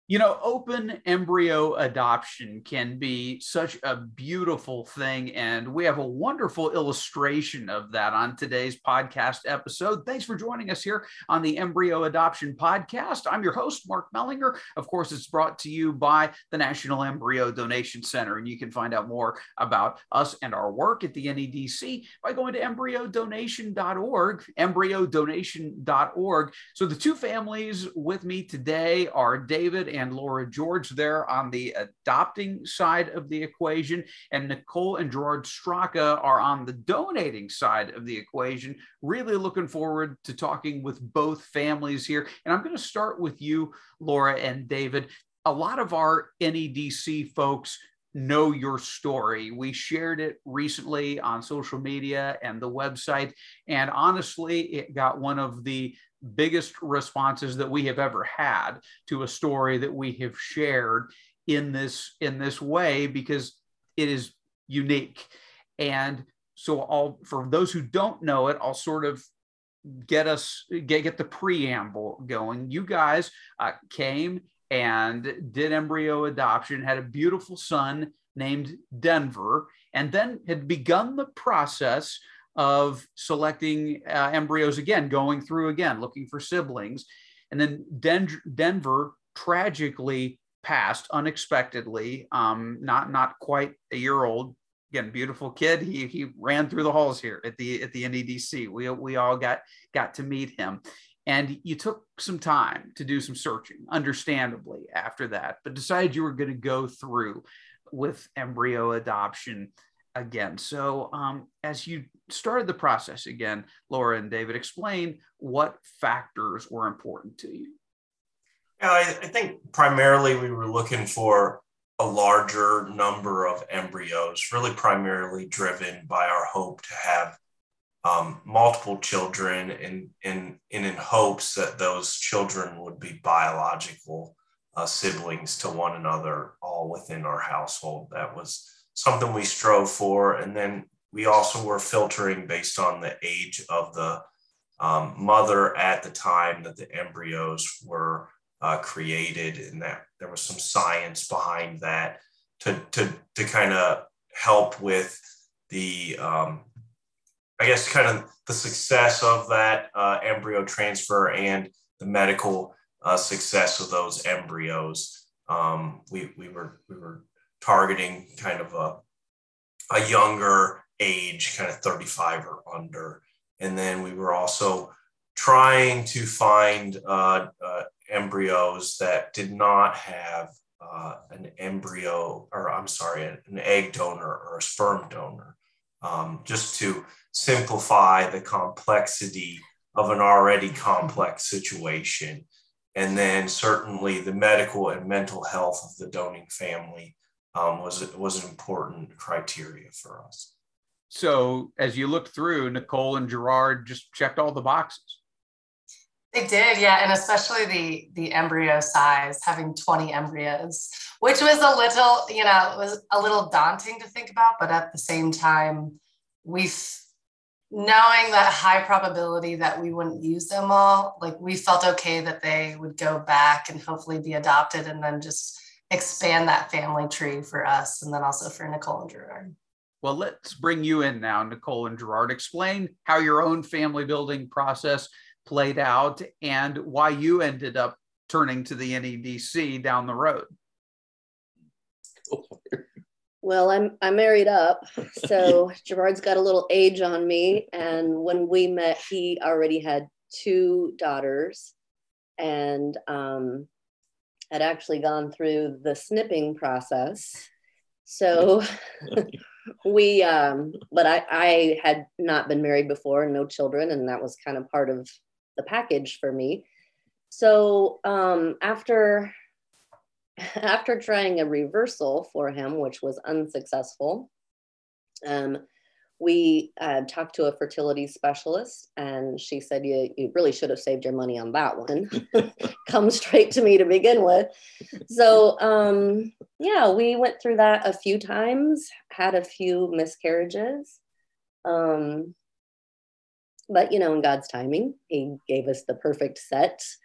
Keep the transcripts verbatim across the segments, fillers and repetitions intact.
You know, open embryo adoption can be such a beautiful thing, and we have a wonderful illustration of that on today's podcast episode. Thanks for joining us here on the Embryo Adoption Podcast. I'm your host, Mark Mellinger. Of course, it's brought to you by the National Embryo Donation Center, and you can find out more about us and our work at the N E D C by going to embryo donation dot org, embryo donation dot org. So the two families with me today are David and and Laura George there on the adopting side of the equation, and Nicole and Gerard Straka are on the donating side of the equation. Really looking forward to talking with both families here. And I'm going to start with you, Laura and David. A lot of our N E D C folks know your story. We shared it recently on social media and the website, and honestly, it got one of the biggest responses that we have ever had to a story that we have shared in this in this way, because it is unique. And so I'll, for those who don't know it, I'll sort of get us get, get the preamble going. You guys uh, came and did embryo adoption, had a beautiful son named Denver, and then had begun the process of selecting uh, embryos again, going through again, looking for siblings. And then Den- Denver tragically passed unexpectedly, um, not not quite a year old. Again, beautiful kid. He he ran through the halls here at the at the N E D C. We we all got got to meet him. And you took some time to do some searching, understandably, after that, but decided you were going to go through with embryo adoption again. So um, as you started the process again, Laura and David, explain what factors were important to you. Yeah, I, I think primarily we were looking for a larger number of embryos, really primarily driven by our hope to have um, multiple children, and in, in, in hopes that those children would be biological uh, siblings to one another, all within our household. That was something we strove for. And then we also were filtering based on the age of the um, mother at the time that the embryos were uh, created, and that there was some science behind that to, to, to kind of help with the, um, I guess, kind of the success of that uh, embryo transfer and the medical uh, success of those embryos. Um, we, we were, we were targeting kind of a, a younger age, kind of thirty-five or under. And then we were also trying to find uh, uh, embryos that did not have uh, an embryo, or I'm sorry, an egg donor or a sperm donor, um, just to simplify the complexity of an already complex situation. And then certainly the medical and mental health of the donating family Um, was was an important criteria for us. So as you looked through, Nicole and Gerard just checked all the boxes. They did, yeah, and especially the the embryo size, having twenty embryos, which was a little, you know, it was a little daunting to think about, but at the same time, we, knowing that high probability that we wouldn't use them all, like we felt okay that they would go back and hopefully be adopted, and then just expand that family tree for us, and then also for Nicole and Gerard. Well, let's bring you in now, Nicole and Gerard. Explain how your own family building process played out and why you ended up turning to the N E D C down the road. Well, I'm I'm married up, so Gerard's got a little age on me, and when we met, he already had two daughters, and um, had actually gone through the snipping process. So we, um, but I, I had not been married before, no children, and that was kind of part of the package for me. So um, after, after trying a reversal for him, which was unsuccessful, um, we uh, talked to a fertility specialist, and she said, you, you really should have saved your money on that one. Come straight to me to begin with. So um, yeah, we went through that a few times, had a few miscarriages. Um, but, you know, in God's timing, he gave us the perfect set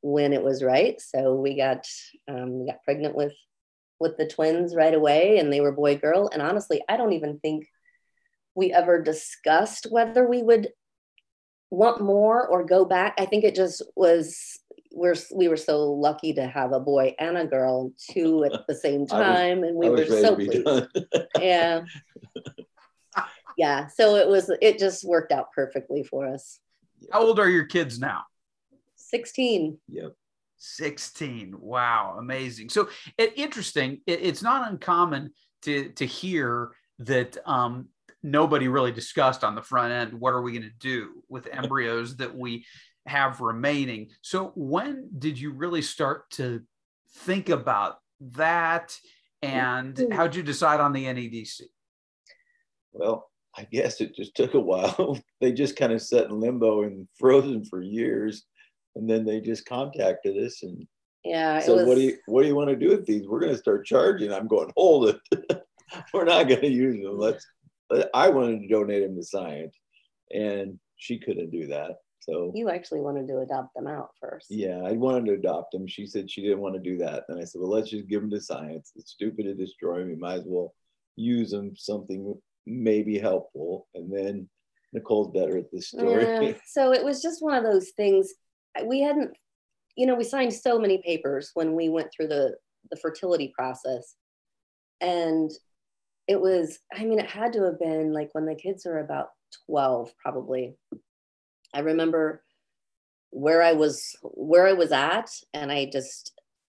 when it was right. So we got um, we got pregnant with with the twins right away, and they were boy girl. And honestly, I don't even think we ever discussed whether we would want more or go back. I think it just was we're we were so lucky to have a boy and a girl two at the same time, was, and we were so pleased. Yeah. Yeah. So it was it just worked out perfectly for us. How old are your kids now? sixteen. Yep. sixteen. Wow. Amazing. So it, interesting. It, it's not uncommon to, to hear that um, nobody really discussed on the front end, what are we going to do with embryos that we have remaining? So when did you really start to think about that? And how'd you decide on the N E D C? Well, I guess it just took a while. They just kind of sat in limbo and frozen for years. And then they just contacted us and yeah. So was... what do you what do you want to do with these? We're going to start charging. I'm going, hold it. We're not going to use them. Let's. I wanted to donate them to science, and she couldn't do that. So you actually wanted to adopt them out first. Yeah, I wanted to adopt them. She said she didn't want to do that, and I said, well, let's just give them to science. It's stupid to destroy them. You might as well use them something maybe helpful. And then Nicole's better at this story. Yeah, so it was just one of those things. We hadn't, you know, we signed so many papers when we went through the, the fertility process. And it was, I mean, it had to have been like when the kids were about twelve, probably. I remember where I was, where I was at, and I just,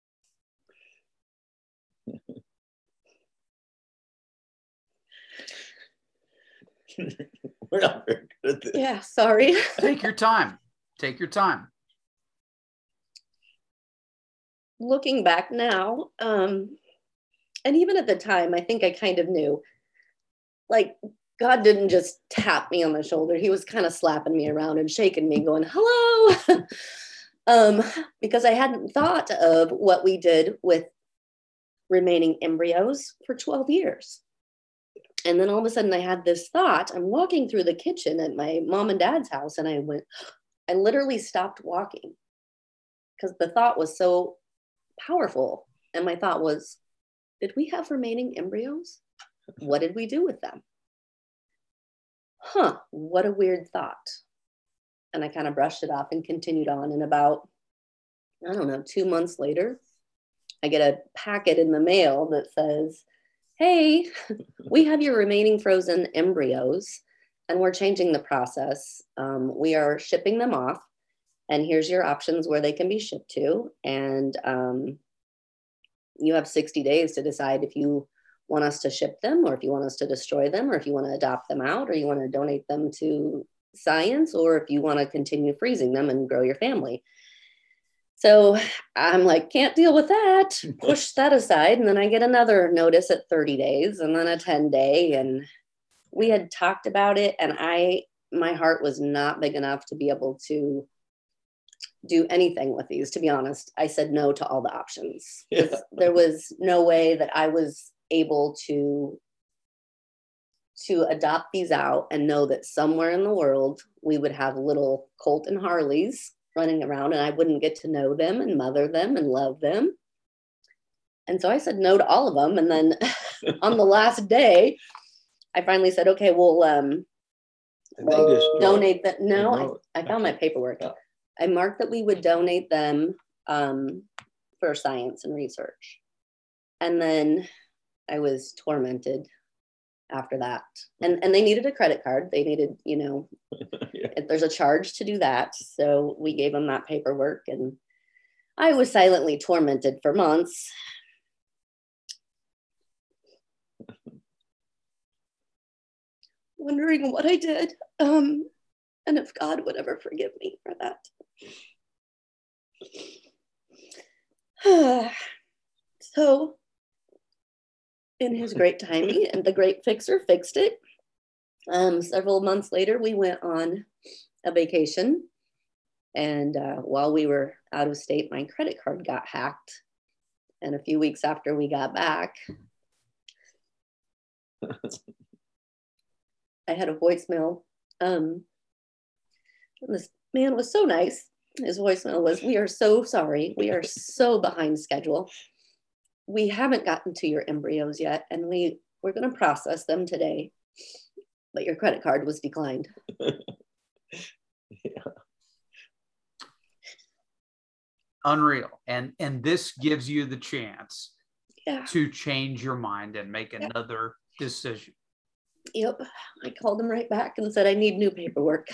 we're not very good at this. Yeah, sorry. Take your time. Take your time. Looking back now, um, and even at the time, I think I kind of knew, like, God didn't just tap me on the shoulder. He was kind of slapping me around and shaking me, going, hello, um, because I hadn't thought of what we did with remaining embryos for twelve years. And then all of a sudden I had this thought. I'm walking through the kitchen at my mom and dad's house, and I went, I literally stopped walking because the thought was so powerful. And my thought was, did we have remaining embryos? What did we do with them? Huh, what a weird thought. And I kind of brushed it off and continued on. And about, I don't know, two months later, I get a packet in the mail that says, hey, we have your remaining frozen embryos and we're changing the process. Um, we are shipping them off, and here's your options where they can be shipped to. And um, you have sixty days to decide if you want us to ship them, or if you want us to destroy them, or if you want to adopt them out, or you want to donate them to science, or if you want to continue freezing them and grow your family. So I'm like, can't deal with that. Push that aside. And then I get another notice at thirty days, and then a ten day. And we had talked about it, and I, my heart was not big enough to be able to do anything with these. To be honest, I said no to all the options. Yeah. There was no way that I was able to to adopt these out and know that somewhere in the world we would have little Colt and Harleys running around, and I wouldn't get to know them and mother them and love them. And so I said no to all of them. And then on the last day, I finally said, okay, we'll um, donate that. No, I, I found my paperwork. Oh. I marked that we would donate them um, for science and research. And then I was tormented after that. And and they needed a credit card. They needed, you know, yeah. There's a charge to do that. So we gave them that paperwork, and I was silently tormented for months. Wondering what I did, um, and if God would ever forgive me for that. So in his great timing, and the great fixer fixed it. Um, several months later, we went on a vacation. And uh, while we were out of state, my credit card got hacked. And a few weeks after we got back, I had a voicemail. Um, this man was so nice. his voicemail was, "We are so sorry. We are so behind schedule. We haven't gotten to your embryos yet, and we, we're going to process them today. But your credit card was declined." Yeah. Unreal. And and this gives you the chance Yeah. to change your mind and make Yeah. another decision. Yep. I called him right back and said, "I need new paperwork."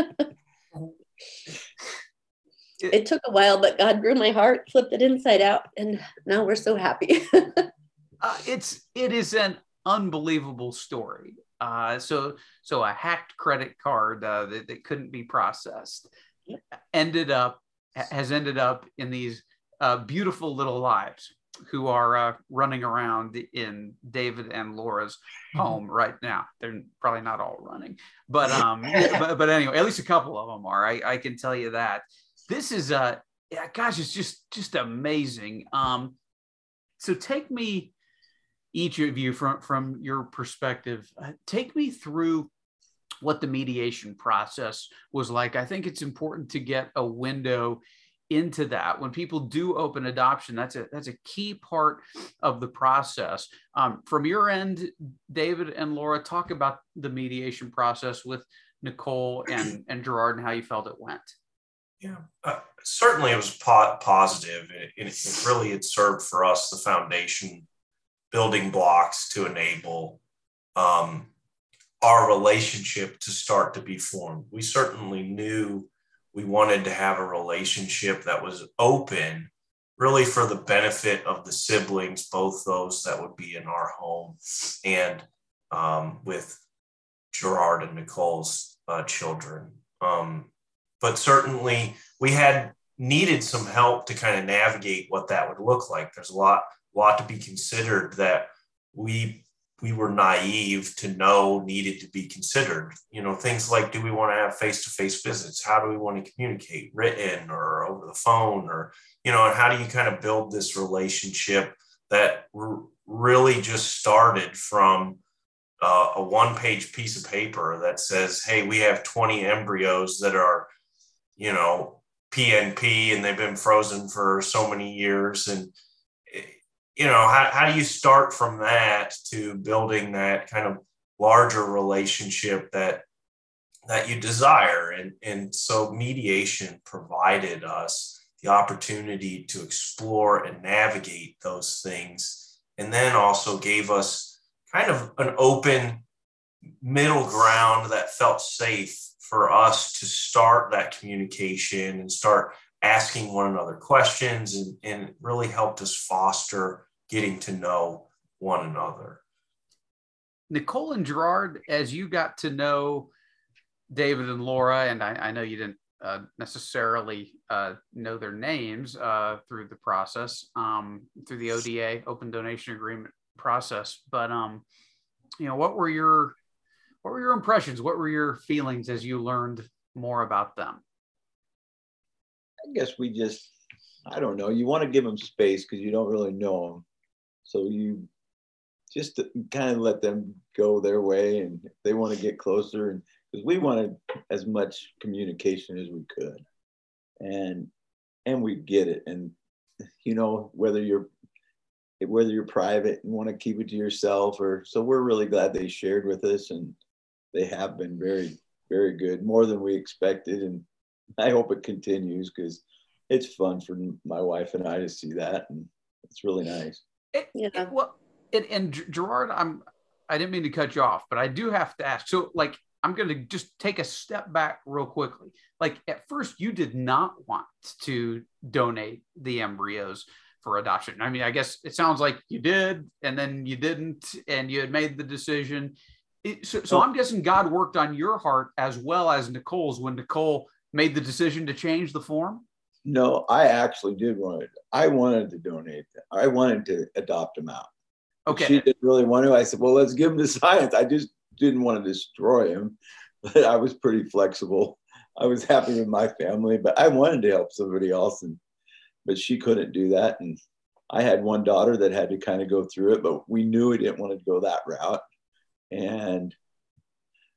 It took a while, but God grew my heart, flipped it inside out, and now we're so happy. uh, it's it is an unbelievable story. Uh, so so a hacked credit card uh, that, that couldn't be processed ended up has ended up in these uh, beautiful little lives who are uh, running around in David and Laura's home right now. They're probably not all running, but um, but, but anyway, at least a couple of them are. I, I can tell you that. This is a uh, yeah, gosh, it's just just amazing. Um, so take me, each of you, from from your perspective, uh, take me through what the mediation process was like. I think it's important to get a window into that. When people do open adoption, that's a that's a key part of the process. Um, from your end, David and Laura, talk about the mediation process with Nicole and and Gerard and how you felt it went. Yeah, uh, certainly it was po- positive. It, it, it really had served for us the foundation building blocks to enable um, our relationship to start to be formed. We certainly knew we wanted to have a relationship that was open, really for the benefit of the siblings, both those that would be in our home and um, with Gerard and Nicole's uh, children. Um, but certainly we had needed some help to kind of navigate what that would look like. There's a lot, lot to be considered that we we were naive to know needed to be considered. You know, things like, do we want to have face-to-face visits? How do we want to communicate, written or over the phone? Or, you know, and how do you kind of build this relationship that r- really just started from uh, a one-page piece of paper that says, hey, we have twenty embryos that are, you know, P N P and they've been frozen for so many years. And, you know, how, how do you start from that to building that kind of larger relationship that that you desire? And, and so mediation provided us the opportunity to explore and navigate those things, and then also gave us kind of an open middle ground that felt safe for us to start that communication and start asking one another questions, and, and really helped us foster getting to know one another. Nicole and Gerard, as you got to know David and Laura, and I, I know you didn't uh, necessarily uh, know their names uh, through the process, um, through the O D A, Open Donation Agreement process, but um, you know, what were your what were your impressions? What were your feelings as you learned more about them? I guess we just, I don't know, you want to give them space because you don't really know them. So you just kind of let them go their way, and if they want to get closer, and because we wanted as much communication as we could, and and we get it. And you know, whether you're whether you're private and want to keep it to yourself, or so we're really glad they shared with us, and they have been very, very good, more than we expected. And I hope it continues because it's fun for my wife and I to see that, and it's really nice. It, Yeah. it, well, it, and Gerard, I'm I didn't mean to cut you off, but I do have to ask. So, like, I'm going to just take a step back real quickly. Like, at first, you did not want to donate the embryos for adoption. I mean, I guess it sounds like you did, and then you didn't, and you had made the decision. It, so, so I'm guessing God worked on your heart as well as Nicole's when Nicole made the decision to change the form. No, I actually did want it. I wanted to donate them. I wanted to adopt them out. Okay. She didn't really want to. I said, well, let's give them to science. I just didn't want to destroy him, but I was pretty flexible. I was happy with my family, but I wanted to help somebody else, and but she couldn't do that. And I had one daughter that had to kind of go through it, but we knew we didn't want to go that route. And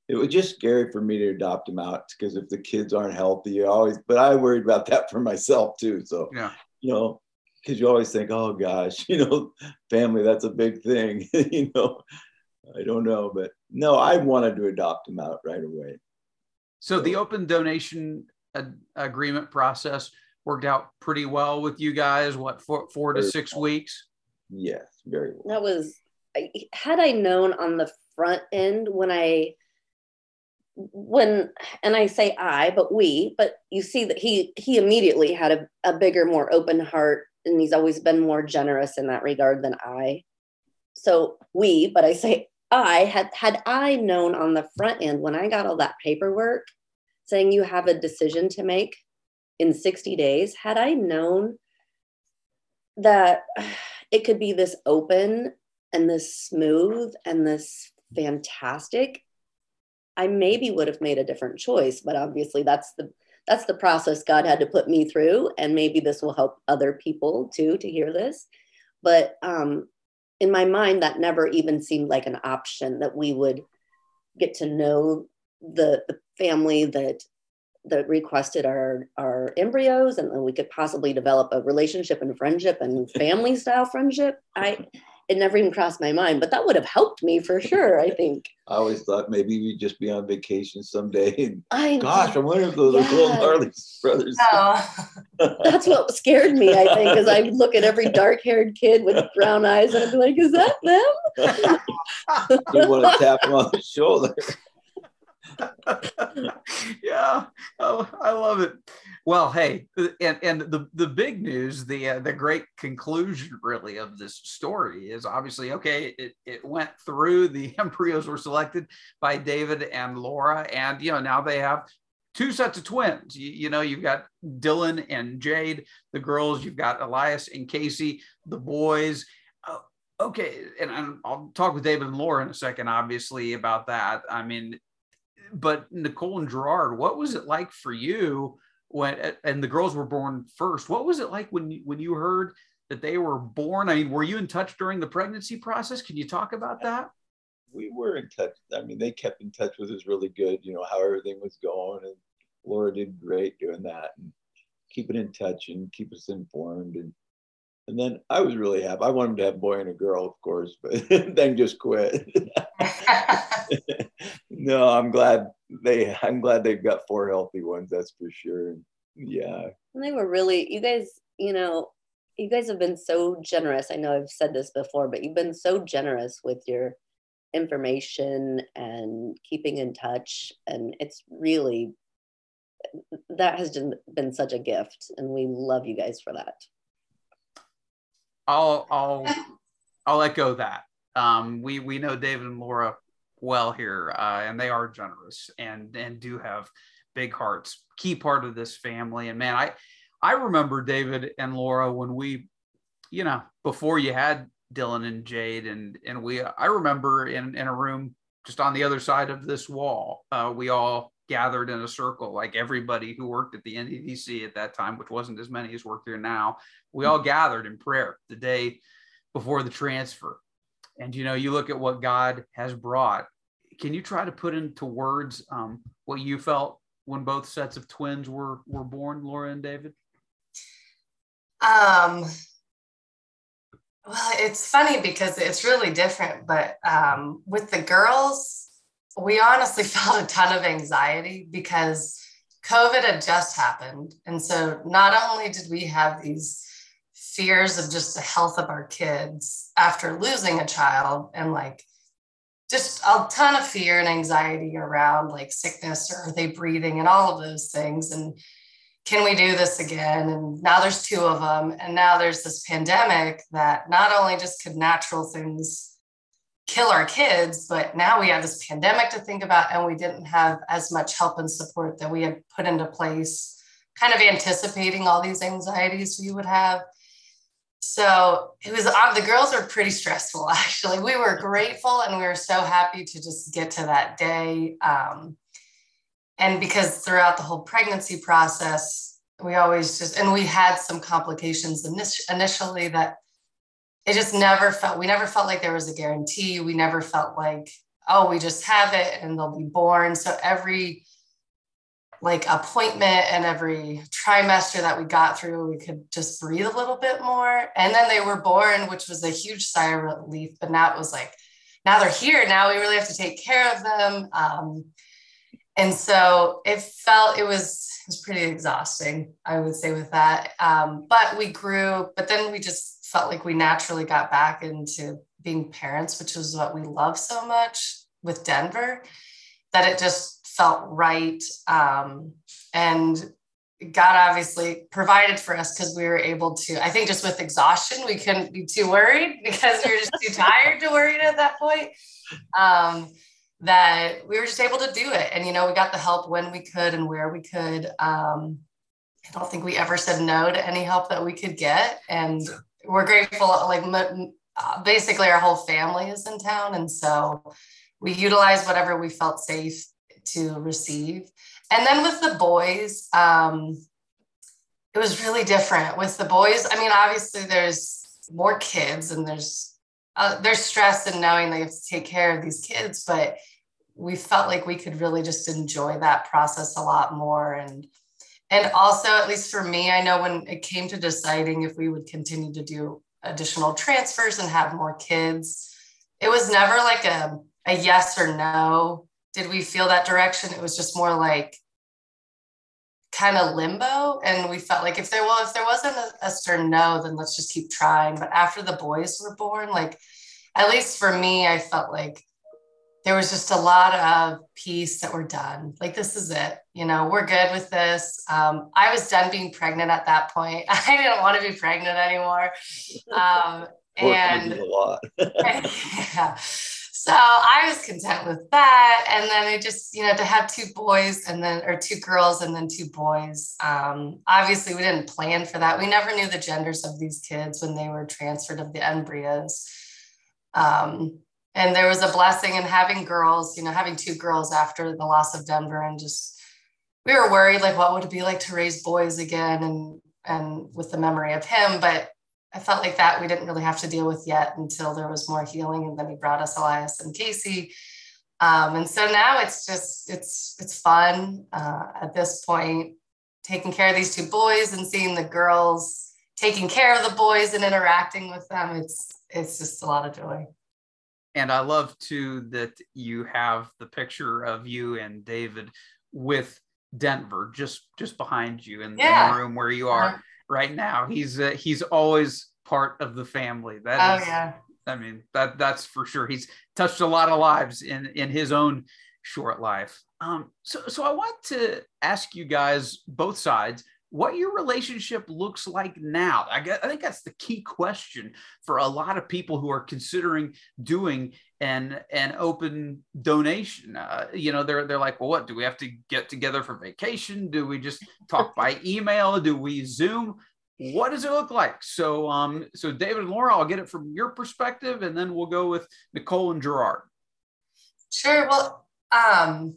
it was just scary for me to adopt them out because if the kids aren't healthy, you always, but I worried about that for myself too. So, yeah. you know, because you always think, oh gosh, you know, family, that's a big thing. You know, I don't know, but no, I wanted to adopt them out right away. So, so the open donation ad- agreement process worked out pretty well with you guys. What, four, four to six well. weeks? Yes, very well. That was, had I known on the front end when I, when, and I say I, but we, but you see that he, he immediately had a, a bigger, more open heart, and he's always been more generous in that regard than I. So we, but I say I had, had I known on the front end when I got all that paperwork saying you have a decision to make in sixty days, had I known that it could be this open and this smooth and this fantastic, I maybe would have made a different choice. But obviously that's the that's the process God had to put me through, and maybe this will help other people too to hear this. But um, in my mind, that never even seemed like an option, that we would get to know the, the family that that requested our our embryos, and then we could possibly develop a relationship and friendship and family style friendship. I it never even crossed my mind, but that would have helped me for sure, I think. I always thought maybe we'd just be on vacation someday. And I gosh, I wonder if those yeah. are Cole and Harley's brothers. Oh. That's what scared me, I think, because I look at every dark-haired kid with brown eyes and I'd be like, is that them? You want to tap them on the shoulder. Yeah, oh, I love it. Well, hey, and and the the big news, the uh, the great conclusion, really, of this story is obviously, okay, it it went through. The embryos were selected by David and Laura, and you know now they have two sets of twins. You, you know, you've got Dylan and Jade, the girls. You've got Elias and Casey, the boys. Uh, okay, and, and I'll talk with David and Laura in a second, obviously, about that. I mean. But Nicole and Gerard, what was it like for you when, and the girls were born first, what was it like when you, when you heard that they were born? I mean, were you in touch during the pregnancy process? Can you talk about that? We were in touch. I mean, they kept in touch with us really good, you know, how everything was going. And Laura did great doing that and keeping in touch and keep us informed. And and then I was really happy. I wanted to have a boy and a girl, of course, but then just quit. No, I'm glad they, I'm glad they've got four healthy ones. That's for sure. Yeah. And they were really, you guys, you know, you guys have been so generous. I know I've said this before, but you've been so generous with your information and keeping in touch. And it's really, that has been such a gift. And we love you guys for that. I'll, I'll, I'll echo that. Um, we, we know David and Laura well here, uh, and they are generous and, and do have big hearts, key part of this family. And man, I, I remember David and Laura when we, you know, before you had Dylan and Jade and, and we, I remember in, in a room just on the other side of this wall, uh, we all gathered in a circle, like everybody who worked at the N D D C at that time, which wasn't as many as work here now. We all gathered in prayer the day before the transfer. And, you know, you look at what God has brought. Can you try to put into words um, what you felt when both sets of twins were, were born, Laura and David? Um, well, it's funny because it's really different, but um, with the girls, we honestly felt a ton of anxiety because COVID had just happened. And so not only did we have these fears of just the health of our kids after losing a child and like just a ton of fear and anxiety around like sickness or are they breathing and all of those things. And can we do this again? And now there's two of them. And now there's this pandemic that not only just could natural things kill our kids, but now we have this pandemic to think about and we didn't have as much help and support that we had put into place, kind of anticipating all these anxieties we would have. So it was, uh, the girls were pretty stressful, actually. We were grateful and we were so happy to just get to that day. Um, and because throughout the whole pregnancy process, we always just, and we had some complications initially that it just never felt, we never felt like there was a guarantee. We never felt like oh, we just have it and they'll be born. So every like appointment and every trimester that we got through, we could just breathe a little bit more. And then they were born, which was a huge sigh of relief. But now it was like, now they're here. Now we really have to take care of them. Um, and so it felt, it was, it was pretty exhausting, I would say, with that. Um, but we grew, but then we just felt like we naturally got back into being parents, which was what we love so much with Denver, that it just felt right. Um, and God obviously provided for us because we were able to, I think just with exhaustion, we couldn't be too worried because we were just too tired to worry at that point, um, that we were just able to do it. And, you know, we got the help when we could and where we could. Um, I don't think we ever said no to any help that we could get. And we're grateful, like uh, basically our whole family is in town. And so we utilized whatever we felt safe to receive. And then with the boys, um, it was really different with the boys. I mean, obviously there's more kids and there's, uh, there's stress in knowing they have to take care of these kids, but we felt like we could really just enjoy that process a lot more. And, and also, at least for me, I know when it came to deciding if we would continue to do additional transfers and have more kids, it was never like a, a yes or no. Did we feel that direction? It was just more like kind of limbo. And we felt like if there was, if there wasn't a, a stern no, then let's just keep trying. But after the boys were born, like, at least for me, I felt like there was just a lot of peace that we're done. Like, this is it. You know, we're good with this. Um, I was done being pregnant at that point. I didn't want to be pregnant anymore. Um, and a lot. yeah. So I was content with that. And then I just, you know, to have two boys and then, or two girls and then two boys. Um, obviously we didn't plan for that. We never knew the genders of these kids when they were transferred of the embryos. Um, and there was a blessing in having girls, you know, having two girls after the loss of Denver, and just, we were worried, like, what would it be like to raise boys again? And, and with the memory of him, but I felt like that we didn't really have to deal with yet until there was more healing. And then he brought us Elias and Casey. Um, and so now it's just, it's, it's fun uh, at this point, taking care of these two boys and seeing the girls taking care of the boys and interacting with them. It's, it's just a lot of joy. And I love too that you have the picture of you and David with Denver just, just behind you in, yeah. in the room where you are. Uh-huh. Right now, he's uh, he's always part of the family. That oh, is, yeah. I mean, that that's for sure. He's touched a lot of lives in in his own short life. Um, so so I want to ask you guys, both sides, what your relationship looks like now. I guess, I think that's the key question for a lot of people who are considering doing an an open donation. Uh, you know, they're they're like, well, what do we have to get together for vacation? Do we just talk by email? Do we Zoom? What does it look like? So, um, so David and Laura, I'll get it from your perspective, and then we'll go with Nicole and Gerard. Sure. Well, um,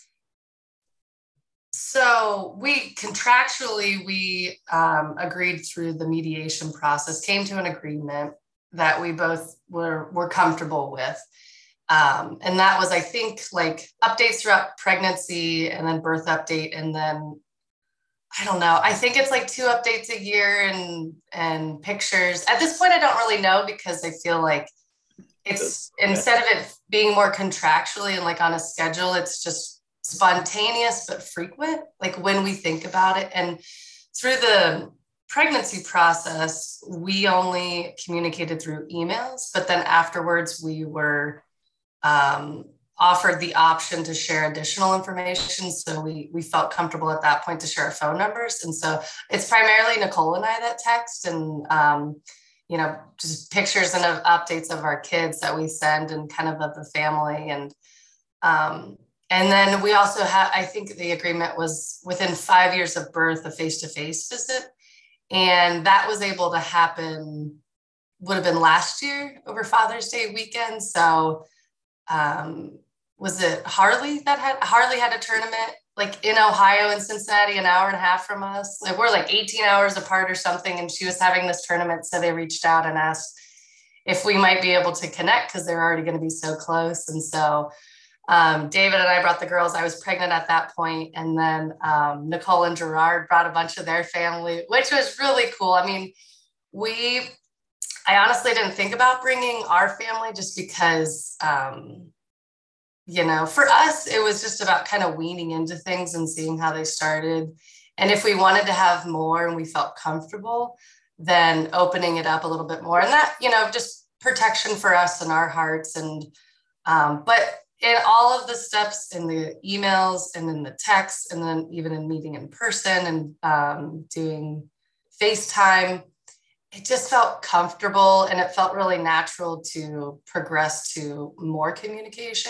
so we contractually, we um, agreed through the mediation process, came to an agreement that we both were, were comfortable with. Um, and that was, I think, like updates throughout pregnancy and then birth update. And then, I don't know, I think it's like two updates a year and, and pictures. At this point, I don't really know, because I feel like it's, instead of it being more contractually and like on a schedule, it's just spontaneous but frequent, like when we think about it. And through the pregnancy process, we only communicated through emails, but then afterwards we were um, offered the option to share additional information. So we we felt comfortable at that point to share our phone numbers. And so it's primarily Nicole and I that text, and um, you know, just pictures and of updates of our kids that we send, and kind of of the family. And um, and then we also have, I think the agreement was within five years of birth, a face-to-face visit. And that was able to happen, would have been last year over Father's Day weekend. So um, was it Harley that had, Harley had a tournament like in Ohio and Cincinnati, an hour and a half from us. Like we're like eighteen hours apart or something. And she was having this tournament. So they reached out and asked if we might be able to connect because they're already going to be so close. And so um, David and I brought the girls. I was pregnant at that point, and then um, Nicole and Gerard brought a bunch of their family, which was really cool. I mean, we, I honestly didn't think about bringing our family just because, um, you know, for us, it was just about kind of weaning into things and seeing how they started. And if we wanted to have more and we felt comfortable, then opening it up a little bit more. And that, you know, just protection for us and our hearts. And, um, but in all of the steps in the emails and in the texts, and then even in meeting in person and um, doing FaceTime, it just felt comfortable and it felt really natural to progress to more communication.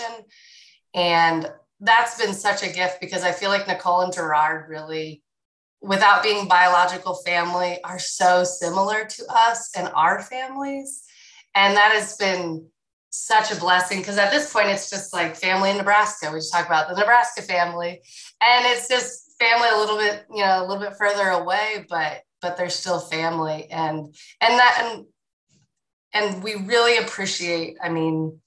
And that's been such a gift because I feel like Nicole and Gerard really, without being biological family, are so similar to us and our families. And that has been such a blessing because at this point, it's just like family in Nebraska. We just talk about the Nebraska family, and it's just family a little bit, you know, a little bit further away, but but they're still family. And and that and and we really appreciate, I mean,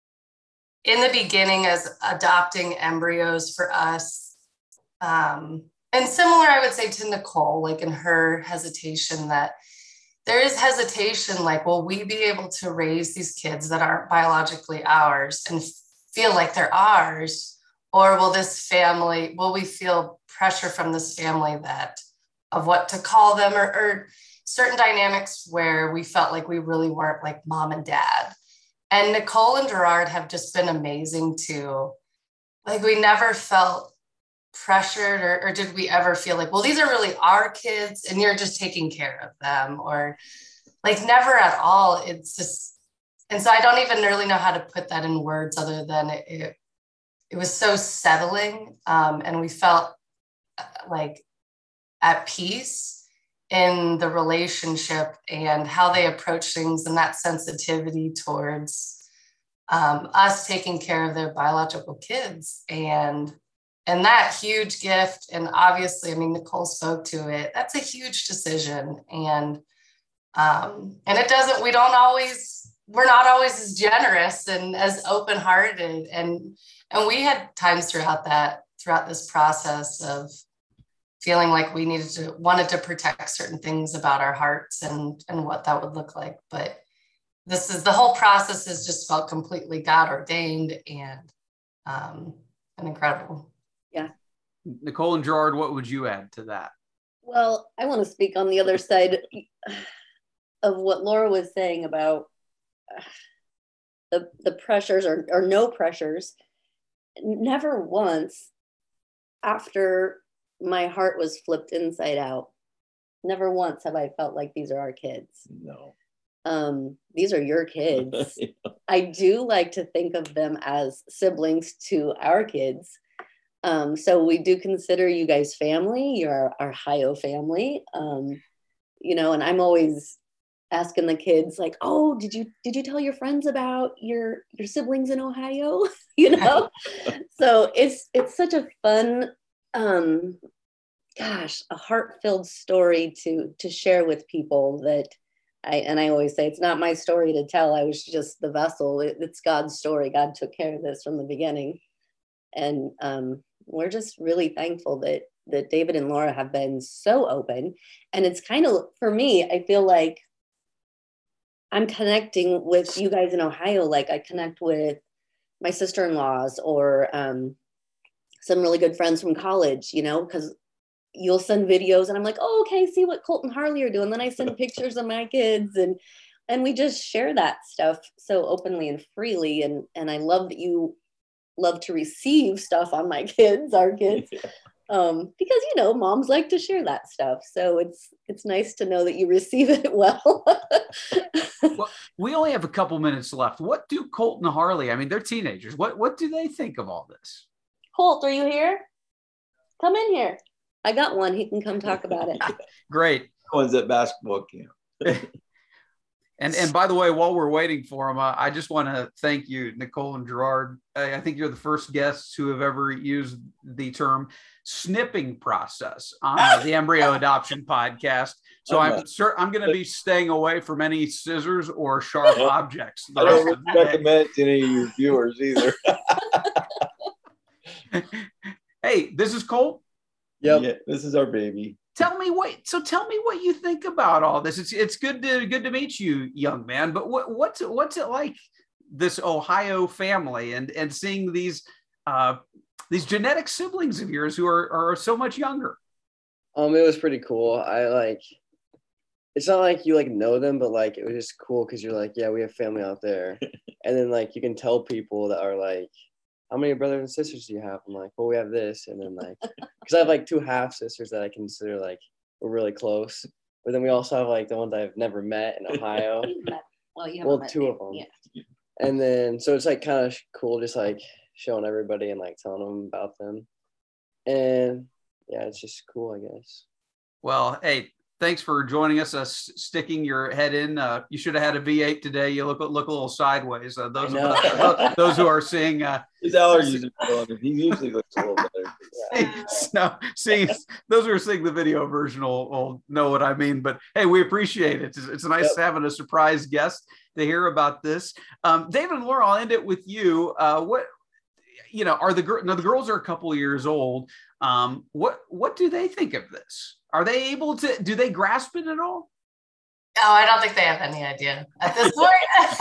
in the beginning as adopting embryos for us, um, and similar, I would say, to Nicole, like in her hesitation, that there is hesitation, like, will we be able to raise these kids that aren't biologically ours and feel like they're ours? Or will this family, will we feel pressure from this family that of what to call them, or, or certain dynamics where we felt like we really weren't like mom and dad? And Nicole and Gerard have just been amazing too. Like, we never felt pressured, or, or did we ever feel like, well, these are really our kids and you're just taking care of them, or like, never at all. It's just, and so I don't even really know how to put that in words other than it, it, it was so settling. Um, and we felt like at peace in the relationship and how they approach things, and that sensitivity towards um, us taking care of their biological kids. And And that huge gift. And obviously, I mean, Nicole spoke to it. That's a huge decision. And, um, and it doesn't, we don't always, we're not always as generous and as open-hearted. And, and we had times throughout that, throughout this process of feeling like we needed to, wanted to protect certain things about our hearts and, and what that would look like. But this is, the whole process has just felt completely God ordained and, um, and incredible. Yeah. Nicole and Gerard, what would you add to that? Well, I want to speak on the other side of what Laura was saying about the, the pressures or, or no pressures. Never once after my heart was flipped inside out, never once have I felt like these are our kids. No. Um, these are your kids. Yeah. I do like to think of them as siblings to our kids. Um, so we do consider you guys family. You're our, our Ohio family, um, you know, and I'm always asking the kids like, oh, did you, did you tell your friends about your, your siblings in Ohio? You know? So it's, it's such a fun, um, gosh, a heart-filled story to, to share with people that I, and I always say, it's not my story to tell. I was just the vessel. It, it's God's story. God took care of this from the beginning. And, um, we're just really thankful that that David and Laura have been so open. And it's kind of, for me, I feel like I'm connecting with you guys in Ohio. Like I connect with my sister-in-laws or um, some really good friends from college, you know, because you'll send videos and I'm like, oh, okay, see what Colt and Harley are doing. Then I send pictures of my kids and and we just share that stuff so openly and freely. And and I love that you love to receive stuff on my kids, our kids, yeah. um, because, you know, moms like to share that stuff. So it's, it's nice to know that you receive it well. Well, we only have a couple minutes left. What do Colt and Harley, I mean, they're teenagers. What, what do they think of all this? Colt, are you here? Come in here. I got one. He can come talk about it. Great. One's at basketball camp. And and by the way, while we're waiting for them, uh, I just want to thank you, Nicole and Gerard. I, I think you're the first guests who have ever used the term snipping process on uh, the Embryo Adoption Podcast. So I'm I'm, sure I'm going to be staying away from any scissors or sharp objects. I don't recommend to any of your viewers either. Hey, this is Colt. Yep. Yeah, this is our baby. Tell me what. So tell me what you think about all this. It's it's good to good to meet you, young man. But what what's it, what's it like, this Ohio family, and and seeing these uh, these genetic siblings of yours who are are so much younger? Um, it was pretty cool. I like. It's not like you like know them, but like it was just cool because you're like, yeah, we have family out there, and then like you can tell people that are like, how many brothers and sisters do you have? I'm like, well, we have this. And then like, because I have like two half sisters that I consider like we're really close. But then we also have like the ones I've never met in Ohio. well, you well, two of them. Yeah. And then, so it's like kind of cool just like showing everybody and like telling them about them. And yeah, it's just cool, I guess. Well, hey, thanks for joining us, uh, sticking your head in. Uh, you should have had a V eight today. You look look a little sideways. Uh, those, uh, those who are seeing uh, his allergies are going. He usually looks a little better. Yeah. No, see, those who are seeing the video version will, will know what I mean. But hey, we appreciate it. It's, it's nice yep. having a surprise guest to hear about this. Um, David and Laura, I'll end it with you. Uh, what you know are the girls? Now the girls are a couple of years old. Um, what what do they think of this? Are they able to, do they grasp it at all? No, I don't think they have any idea at this point.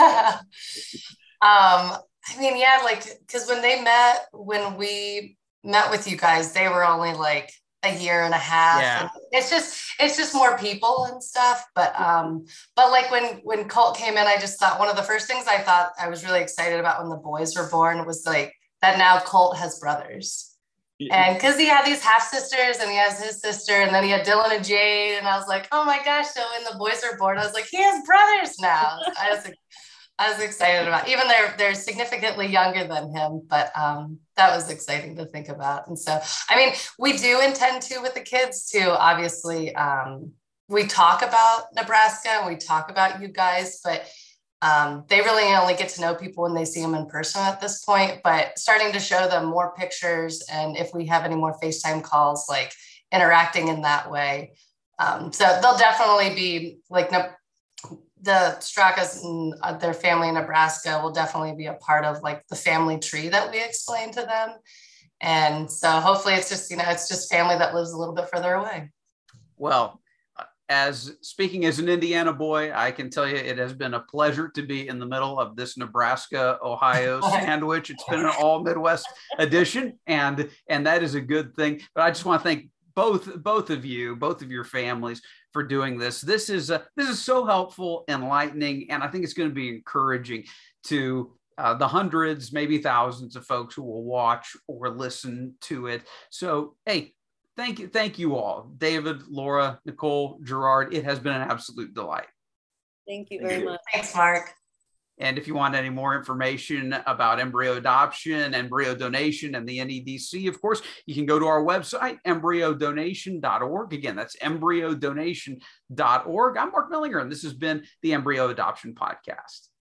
um, I mean, yeah, like, because when they met, when we met with you guys, they were only like a year and a half. Yeah. And it's just, it's just more people and stuff. But, um, but like when, when Colt came in, I just thought one of the first things I thought I was really excited about when the boys were born was like that now Colt has brothers. And because he had these half sisters and he has his sister, and then he had Dylan and Jade, and I was like, oh my gosh! So when the boys were born, I was like, he has brothers now. I was, I was excited about. Even they're they're significantly younger than him, but um, that was exciting to think about. And so, I mean, we do intend to with the kids too. Obviously, um, we talk about Nebraska and we talk about you guys, but. Um, they really only get to know people when they see them in person at this point, but starting to show them more pictures. And if we have any more FaceTime calls, like interacting in that way. Um, so they'll definitely be like the Stracas and their family in Nebraska will definitely be a part of like the family tree that we explain to them. And so hopefully it's just, you know, it's just family that lives a little bit further away. Well, as speaking as an Indiana boy, I can tell you it has been a pleasure to be in the middle of this Nebraska, Ohio sandwich. It's been an all Midwest edition, and and that is a good thing. But I just want to thank both both of you, both of your families for doing this. This is uh, this is so helpful, enlightening, and I think it's going to be encouraging to uh, the hundreds, maybe thousands of folks who will watch or listen to it. So, hey. Thank you. Thank you all. David, Laura, Nicole, Gerard. It has been an absolute delight. Thank you very much. Thanks, Mark. And if you want any more information about embryo adoption, embryo donation, and the N E D C, of course, you can go to our website, embryo donation dot org. Again, that's embryo donation dot org. I'm Mark Millinger, and this has been the Embryo Adoption Podcast.